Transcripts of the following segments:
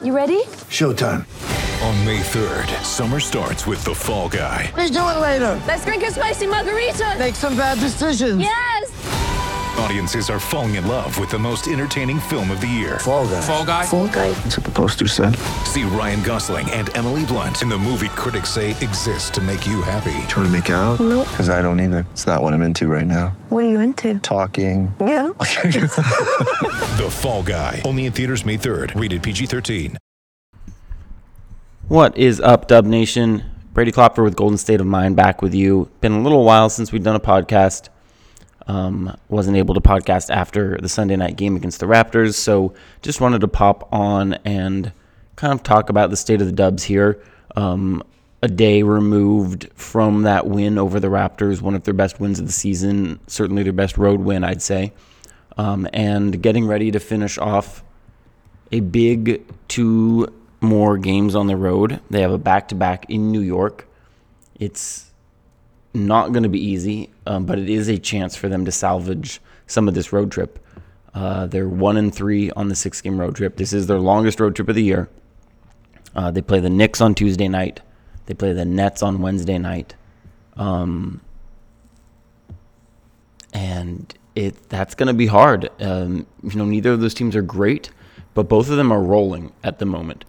You ready? Showtime. On May 3rd, summer starts with The Fall Guy. Let's do it later. Let's drink a spicy margarita. Make some bad decisions. Yes. Audiences are falling in love with the most entertaining film of the year. Fall Guy. Fall Guy? Fall Guy. That's what the poster said. See Ryan Gosling and Emily Blunt in the movie critics say exists to make you happy. Trying to make it out? Nope. Because I don't either. It's not what I'm into right now. What are you into? Talking. Yeah. The Fall Guy. Only in theaters May 3rd. Rated PG-13. What is up, Dub Nation? Brady Klopfer with Golden State of Mind back with you. Been a little while since we've done a podcast. Wasn't able to podcast after the Sunday night game against the Raptors, so just wanted to pop on and kind of talk about the state of the Dubs here. A day removed from that win over the Raptors, one of their best wins of the season, certainly their best road win, I'd say, and getting ready to finish off a big 2 more games on the road. They have a back-to-back in New York. It's not going to be easy, but it is a chance for them to salvage some of this road trip. They're 1-3 on the 6-game road trip. This is their longest road trip of the year. They play the Knicks on Tuesday night. They play the Nets on Wednesday night. And that's going to be hard. Neither of those teams are great, but both of them are rolling at the moment.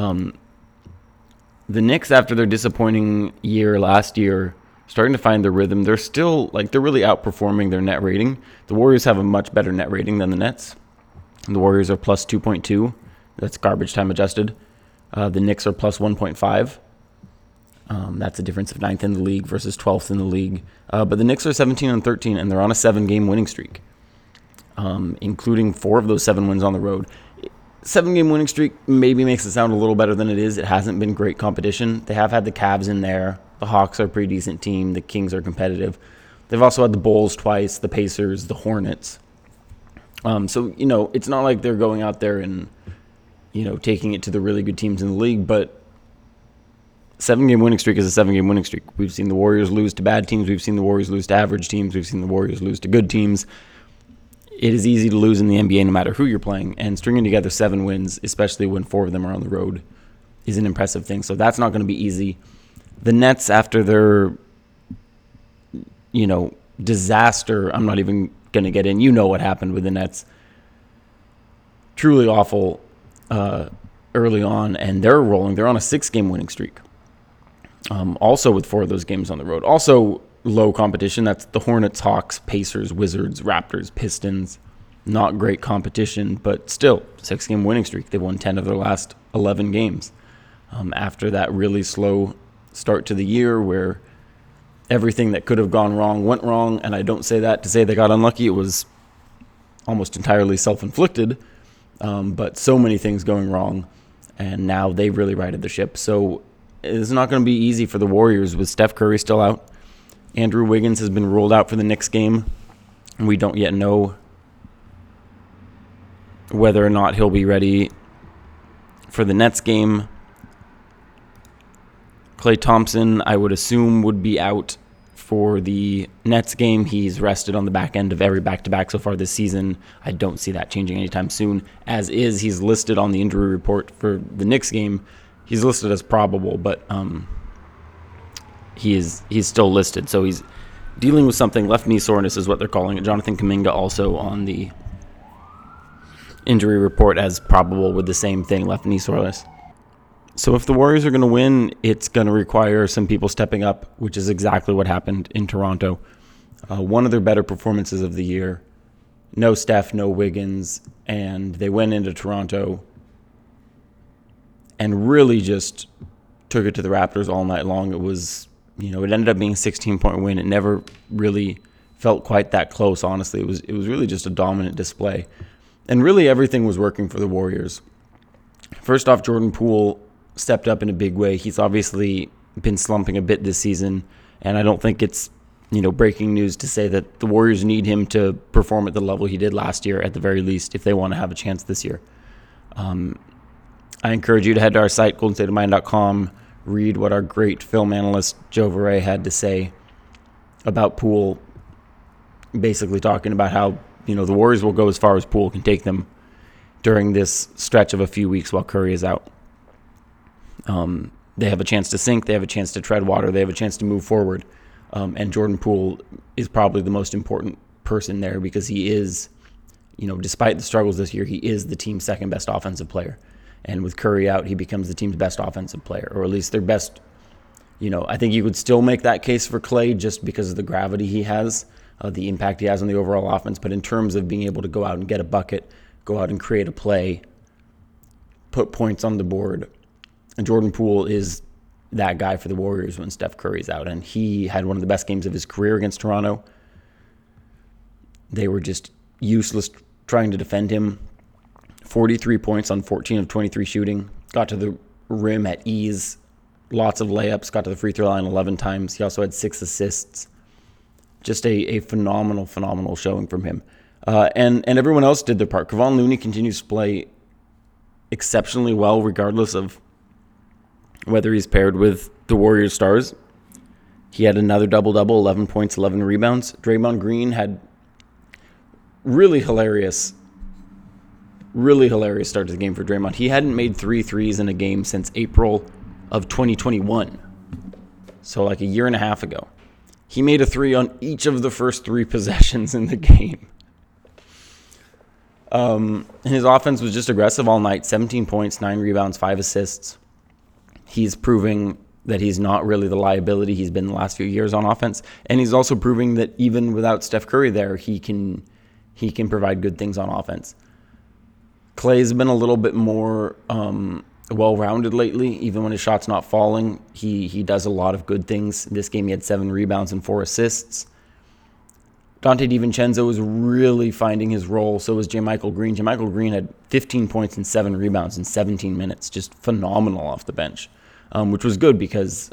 The Knicks, after their disappointing year last year, starting to find their rhythm. They're still, they're really outperforming their net rating. The Warriors have a much better net rating than the Nets. The Warriors are plus 2.2. That's garbage time adjusted. The Knicks are plus 1.5. That's a difference of 9th in the league versus 12th in the league. But the Knicks are 17-13, and they're on a 7-game winning streak, including 4 of those 7 wins on the road. 7-game winning streak maybe makes it sound a little better than it is. It hasn't been great competition. They have had the Cavs in there. The Hawks are a pretty decent team. The Kings are competitive. They've also had the Bulls twice, the Pacers, the Hornets. So, it's not like they're going out there and, taking it to the really good teams in the league, but 7-game winning streak is a 7-game winning streak. We've seen the Warriors lose to bad teams. We've seen the Warriors lose to average teams. We've seen the Warriors lose to good teams. It is easy to lose in the NBA no matter who you're playing, and stringing together 7 wins, especially when 4 of them are on the road, is an impressive thing. So that's not going to be easy. The Nets, after their, disaster, I'm not even going to get in. You know what happened with the Nets. Truly awful early on, and they're rolling. They're on a 6-game winning streak. Also with 4 of those games on the road. Also low competition. That's the Hornets, Hawks, Pacers, Wizards, Raptors, Pistons. Not great competition, but still 6-game winning streak. They've won 10 of their last 11 games. After that really slow start to the year where everything that could have gone wrong went wrong, and I don't say that to say they got unlucky. It was almost entirely self-inflicted, but so many things going wrong, and now they really righted the ship. So it's not going to be easy for the Warriors with Steph Curry still out. Andrew Wiggins has been ruled out for the Knicks game, and we don't yet know whether or not he'll be ready for the Nets game. Klay Thompson, I would assume, would be out for the Nets game. He's rested on the back end of every back-to-back so far this season. I don't see that changing anytime soon. As is, he's listed on the injury report for the Knicks game. He's listed as probable, but he's still listed. So he's dealing with something. Left knee soreness is what they're calling it. Jonathan Kuminga also on the injury report as probable with the same thing, left knee soreness. So if the Warriors are going to win, it's going to require some people stepping up, which is exactly what happened in Toronto. One of their better performances of the year. No Steph, no Wiggins, and they went into Toronto and really just took it to the Raptors all night long. It was, it ended up being a 16-point win. It never really felt quite that close, honestly. It was really just a dominant display. And really everything was working for the Warriors. First off, Jordan Poole stepped up in a big way. He's obviously been slumping a bit this season, and I don't think it's, breaking news to say that the Warriors need him to perform at the level he did last year, at the very least, if they want to have a chance this year. I encourage you to head to our site, goldenstateofmind.com, read what our great film analyst Joe Varay had to say about Poole, basically talking about how, the Warriors will go as far as Poole can take them. during this stretch of a few weeks while Curry is out. They have a chance to sink. They have a chance to tread water. They have a chance to move forward. And Jordan Poole is probably the most important person there because he is, despite the struggles this year, he is the team's second best offensive player. And with Curry out, he becomes the team's best offensive player, or at least their best. I think you could still make that case for Klay just because of the gravity he has, the impact he has on the overall offense. But in terms of being able to go out and get a bucket, go out and create a play, put points on the board, and Jordan Poole is that guy for the Warriors when Steph Curry's out. And he had one of the best games of his career against Toronto. They were just useless trying to defend him. 43 points on 14 of 23 shooting. Got to the rim at ease. Lots of layups. Got to the free throw line 11 times. He also had 6 assists. Just a phenomenal showing from him. And everyone else did their part. Kevon Looney continues to play exceptionally well regardless of whether he's paired with the Warriors stars. He had another double-double, 11 points, 11 rebounds. Draymond Green had really hilarious start to the game for Draymond. He hadn't made 3 threes in a game since April of 2021. So like a year and a half ago. He made a 3 on each of the first 3 possessions in the game. And his offense was just aggressive all night. 17 points, 9 rebounds, 5 assists. He's proving that he's not really the liability he's been the last few years on offense. And he's also proving that even without Steph Curry there, he can provide good things on offense. Klay's been a little bit more well-rounded lately. Even when his shot's not falling, he does a lot of good things. In this game, he had 7 rebounds and 4 assists. Dante DiVincenzo is really finding his role. So was JaMychal Green. JaMychal Green had 15 points and 7 rebounds in 17 minutes. Just phenomenal off the bench, which was good because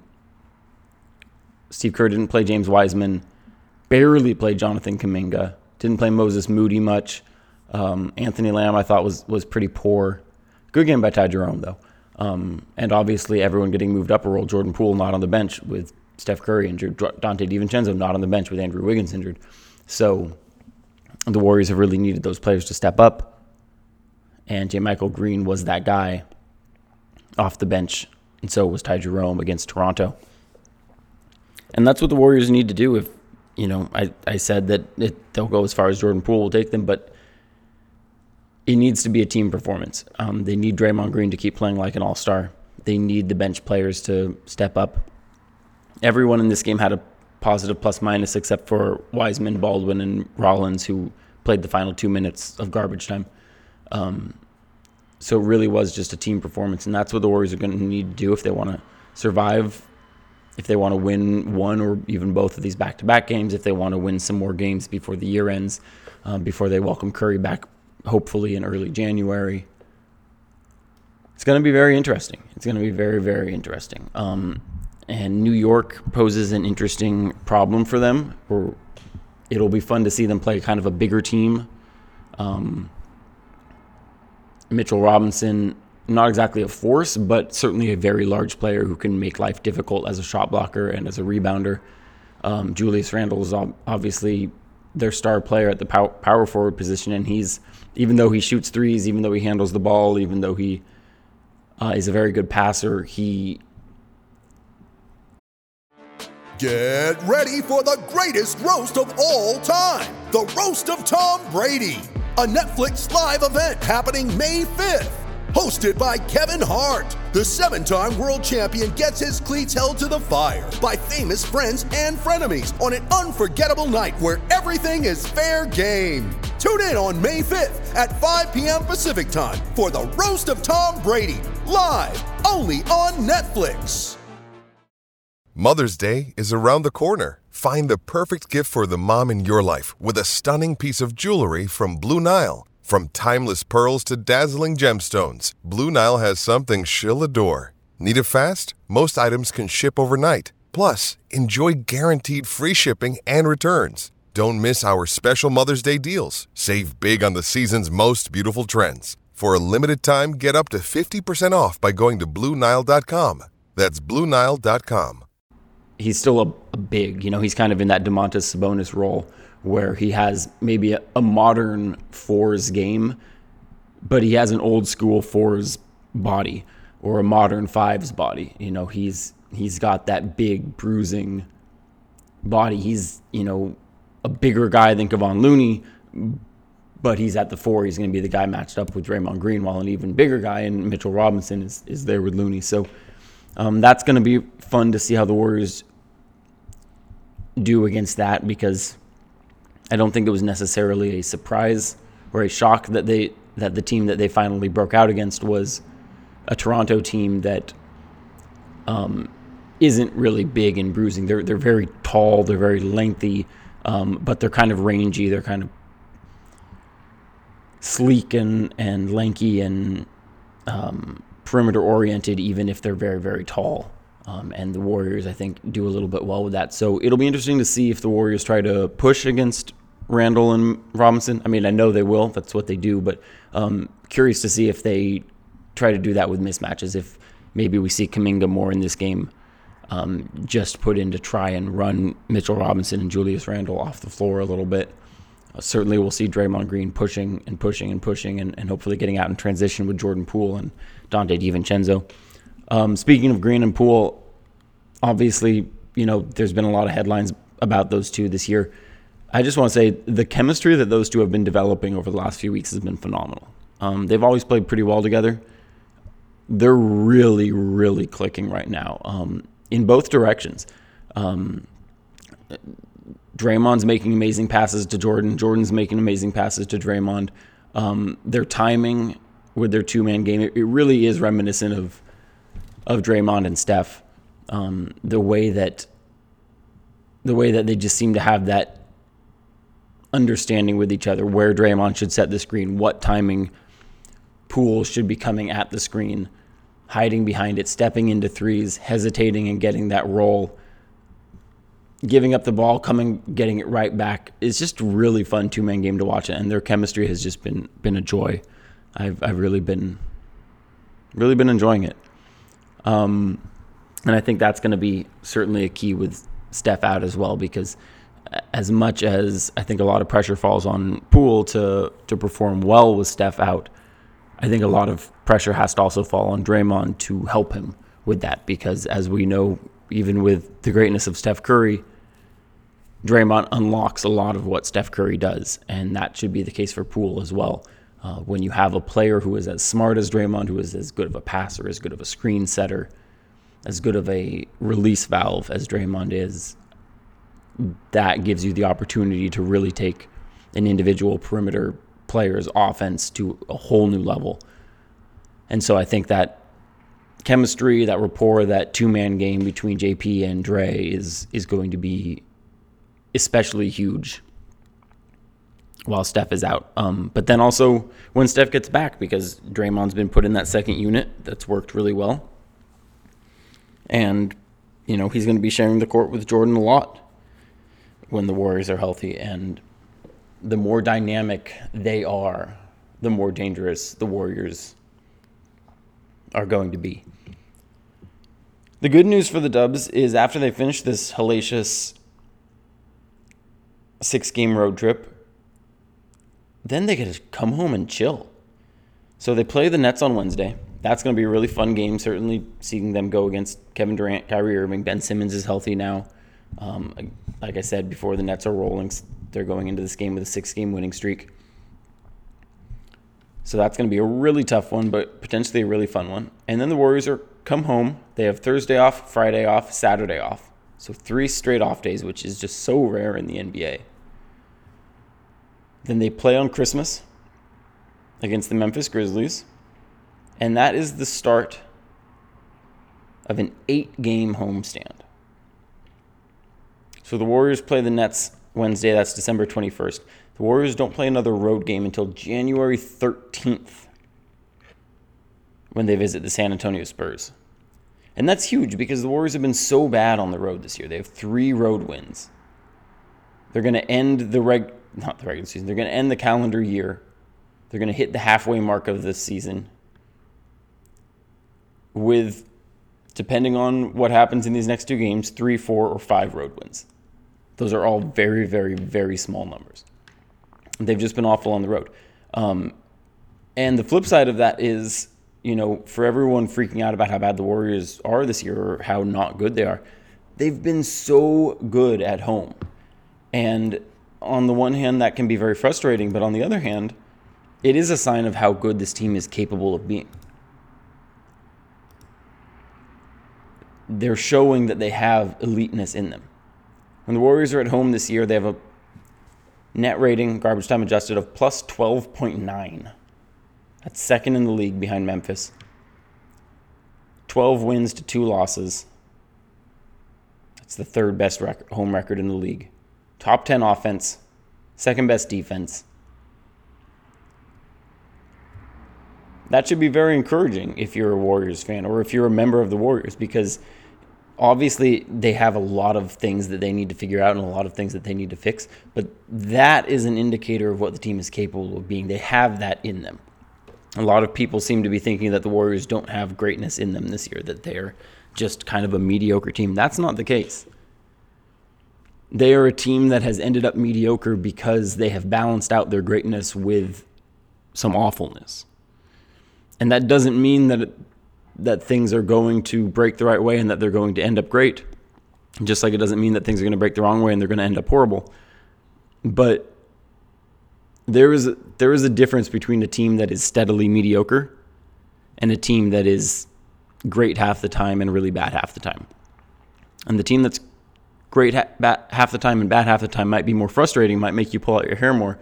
Steve Kerr didn't play James Wiseman, barely played Jonathan Kuminga, didn't play Moses Moody much. Anthony Lamb, I thought, was pretty poor. Good game by Ty Jerome, though. And obviously everyone getting moved up a role. Jordan Poole not on the bench with Steph Curry injured. Dante DiVincenzo not on the bench with Andrew Wiggins injured. So the Warriors have really needed those players to step up. And JaMychal Green was that guy off the bench. And so was Ty Jerome against Toronto. And that's what the Warriors need to do. If I said that they'll go as far as Jordan Poole will take them, but it needs to be a team performance. They need Draymond Green to keep playing like an all-star. They need the bench players to step up. Everyone in this game had a positive plus-minus except for Wiseman, Baldwin, and Rollins, who played the final 2 minutes of garbage time. So it really was just a team performance, and that's what the Warriors are going to need to do if they want to survive, if they want to win one or even both of these back-to-back games, if they want to win some more games before the year ends, before they welcome Curry back, hopefully in early January. It's going to be very interesting. It's going to be very, very interesting. And New York poses an interesting problem for them, or it'll be fun to see them play kind of a bigger team. Mitchell Robinson, not exactly a force, but certainly a very large player who can make life difficult as a shot blocker and as a rebounder. Julius Randle is obviously their star player at the power forward position, and even though he shoots threes, even though he handles the ball, even though he is a very good passer, Get ready for the greatest roast of all time, the Roast of Tom Brady, a Netflix live event happening May 5th. Hosted by Kevin Hart, the 7-time world champion gets his cleats held to the fire by famous friends and frenemies on an unforgettable night where everything is fair game. Tune in on May 5th at 5 p.m. Pacific time for the Roast of Tom Brady, live only on Netflix. Mother's Day is around the corner. Find the perfect gift for the mom in your life with a stunning piece of jewelry from Blue Nile. From timeless pearls to dazzling gemstones, Blue Nile has something she'll adore. Need it fast? Most items can ship overnight. Plus, enjoy guaranteed free shipping and returns. Don't miss our special Mother's Day deals. Save big on the season's most beautiful trends. For a limited time, get up to 50% off by going to BlueNile.com. That's BlueNile.com. He's still a big, he's kind of in that Domantas Sabonis role where he has maybe a modern fours game, but he has an old school 4's body or a modern 5's body. You know, he's got that big bruising body. He's, you know, a bigger guy than Kevon Looney, but he's at the 4. He's going to be the guy matched up with Draymond Green, while an even bigger guy in Mitchell Robinson is there with Looney. So that's going to be fun to see how the Warriors do against that, because I don't think it was necessarily a surprise or a shock that the team that they finally broke out against was a Toronto team that isn't really big in bruising. They're very tall, they're very lengthy, but they're kind of rangy. They're kind of sleek and lanky and perimeter oriented, even if they're very, very tall. And the Warriors, I think, do a little bit well with that. So it'll be interesting to see if the Warriors try to push against Randall and Robinson. I mean, I know they will. That's what they do. But curious to see if they try to do that with mismatches. If maybe we see Kuminga more in this game, just put in to try and run Mitchell Robinson and Julius Randle off the floor a little bit. Certainly we'll see Draymond Green pushing and hopefully getting out in transition with Jordan Poole and Donte DiVincenzo. Speaking of Green and Poole, obviously, you know, there's been a lot of headlines about those two this year. I just want to say the chemistry that those two have been developing over the last few weeks has been phenomenal. They've always played pretty well together. They're really, really clicking right now in both directions. Draymond's making amazing passes to Jordan. Jordan's making amazing passes to Draymond. Their timing with their two-man game, it really is reminiscent of Draymond and Steph. The way that they just seem to have that understanding with each other, where Draymond should set the screen, what timing Poole should be coming at the screen, hiding behind it, stepping into threes, hesitating and getting that roll, giving up the ball, getting it right back. It's just a really fun two-man game to watch, and their chemistry has just been a joy. I've really been enjoying it. And I think that's going to be certainly a key with Steph out as well, because as much as I think a lot of pressure falls on Poole to perform well with Steph out, I think a lot of pressure has to also fall on Draymond to help him with that, because as we know, even with the greatness of Steph Curry, Draymond unlocks a lot of what Steph Curry does, and that should be the case for Poole as well. When you have a player who is as smart as Draymond, who is as good of a passer, as good of a screen setter, as good of a release valve as Draymond is, that gives you the opportunity to really take an individual perimeter player's offense to a whole new level. And so I think that chemistry, that rapport, that two-man game between JP and Dre is going to be especially huge while Steph is out. But then also when Steph gets back, because Draymond's been put in that second unit that's worked really well. And, you know, he's going to be sharing the court with Jordan a lot when the Warriors are healthy. And the more dynamic they are, the more dangerous the Warriors are going to be. The good news for the Dubs is after they finish this hellacious 6-game road trip, then they get to come home and chill. So they play the Nets on Wednesday. That's going to be a really fun game, certainly seeing them go against Kevin Durant, Kyrie Irving. Ben Simmons is healthy now. Like I said before, the Nets are rolling. They're going into this game with a 6-game winning streak. So that's going to be a really tough one, but potentially a really fun one. And then the Warriors come home. They have Thursday off, Friday off, Saturday off. So 3 straight off days, which is just so rare in the NBA. Then they play on Christmas against the Memphis Grizzlies. And that is the start of an 8-game homestand. So the Warriors play the Nets Wednesday. That's December 21st. The Warriors don't play another road game until January 13th when they visit the San Antonio Spurs. And that's huge because the Warriors have been so bad on the road this year. They have 3 road wins. They're going to end the regular season. They're going to end the calendar year. They're going to hit the halfway mark of this season with, depending on what happens in these next 2 games, 3, 4, or 5 road wins. Those are all very, very, very small numbers. They've just been awful on the road. And the flip side of that is, for everyone freaking out about how bad the Warriors are this year or how not good they are, they've been so good at home. And on the one hand, that can be very frustrating, but on the other hand, it is a sign of how good this team is capable of being. They're showing that they have eliteness in them. When the Warriors are at home this year, they have a net rating, garbage time adjusted, of plus 12.9. That's second in the league behind Memphis. 12 wins to 2 losses. That's the third best home record in the league. Top 10 offense, second best defense. That should be very encouraging if you're a Warriors fan or if you're a member of the Warriors, because obviously they have a lot of things that they need to figure out and a lot of things that they need to fix, but that is an indicator of what the team is capable of being. They have that in them. A lot of people seem to be thinking that the Warriors don't have greatness in them this year, that they're just kind of a mediocre team. That's not the case. They are a team that has ended up mediocre because they have balanced out their greatness with some awfulness. And that doesn't mean that things are going to break the right way and that they're going to end up great. Just like it doesn't mean that things are going to break the wrong way and they're going to end up horrible. But there is a difference between a team that is steadily mediocre and a team that is great half the time and really bad half the time. And the team that's great half the time and bad half the time might be more frustrating, might make you pull out your hair more.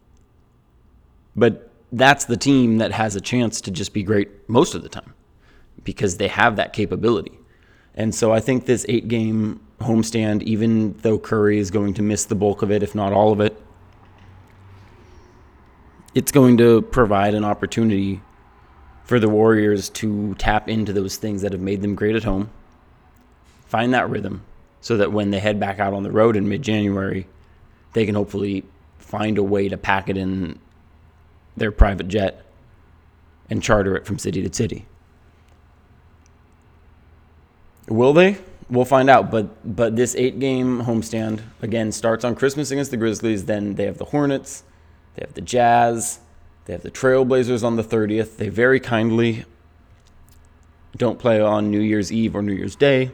But that's the team that has a chance to just be great most of the time because they have that capability. And so I think this 8-game homestand, even though Curry is going to miss the bulk of it, if not all of it, it's going to provide an opportunity for the Warriors to tap into those things that have made them great at home, find that rhythm, so that when they head back out on the road in mid-January, they can hopefully find a way to pack it in their private jet and charter it from city to city. Will they? We'll find out. But this 8-game homestand, again, starts on Christmas against the Grizzlies. Then they have the Hornets. They have the Jazz. They have the Trailblazers on the 30th. They very kindly don't play on New Year's Eve or New Year's Day.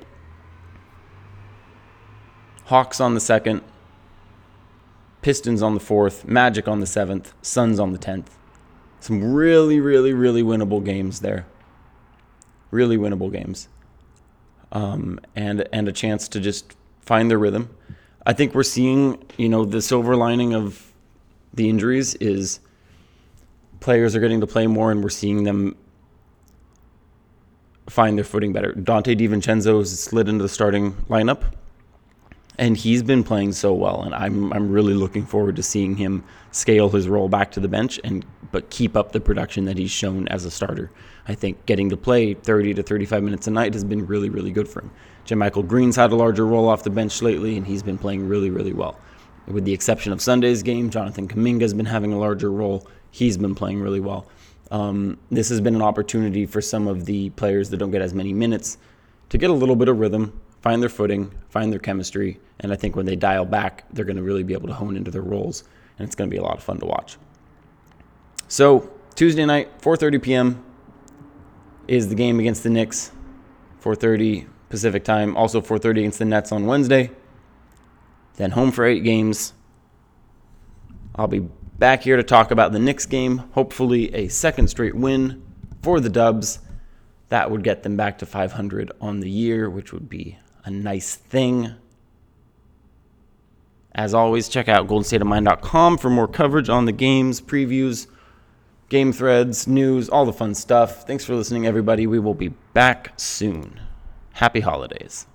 Hawks on the 2nd. Pistons on the 4th. Magic on the 7th. Suns on the 10th. Some really, really, really winnable games there. Really winnable games. And a chance to just find their rhythm. I think we're seeing, the silver lining of the injuries is players are getting to play more and we're seeing them find their footing better. Dante DiVincenzo has slid into the starting lineup and he's been playing so well, and I'm really looking forward to seeing him scale his role back to the bench but keep up the production that he's shown as a starter. I think getting to play 30 to 35 minutes a night has been really, really good for him. JaMychal Green's had a larger role off the bench lately, and he's been playing really, really well. With the exception of Sunday's game, Jonathan Kuminga's been having a larger role. He's been playing really well. This has been an opportunity for some of the players that don't get as many minutes to get a little bit of rhythm, find their footing, find their chemistry, and I think when they dial back, they're going to really be able to hone into their roles, and it's going to be a lot of fun to watch. So, Tuesday night, 4:30 p.m. is the game against the Knicks, 4:30 Pacific time, also 4:30 against the Nets on Wednesday. Then home for 8 games. I'll be back here to talk about the Knicks game, hopefully a second straight win for the Dubs. That would get them back to 500 on the year, which would be a nice thing. As always, check out goldenstateofmind.com for more coverage on the games, previews, game threads, news, all the fun stuff. Thanks for listening, everybody. We will be back soon. Happy holidays.